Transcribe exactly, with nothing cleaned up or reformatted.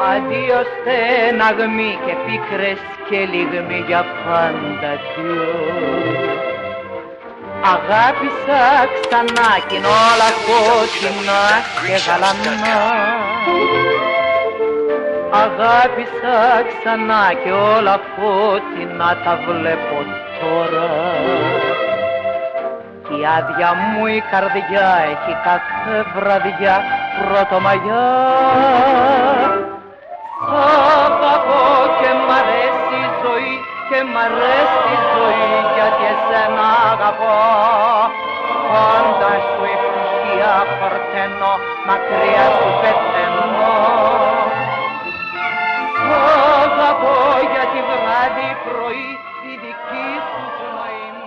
Αδείο στεναγμοί και πίκρες και λιγμοί για πάντα δυο. Αγάπησα ξανά κι είναι όλα κόκκινα και γαλανά. Αγάπησα ξανά και όλα φώτινα τα βλέπω τώρα. Κι η άδεια μου η καρδιά έχει κάθε βραδιά πρωτομαγιά. Σ' αγαπώ και μ' αρέσει η ζωή και μ' αρέσει η ζωή γιατί εσένα αγαπώ. Πάντα σου ευτυχία χορταίνω, μακριά σου πεθαίνω. Σ' αγαπώ γιατί βράδυ πρωί η δική σου πνοή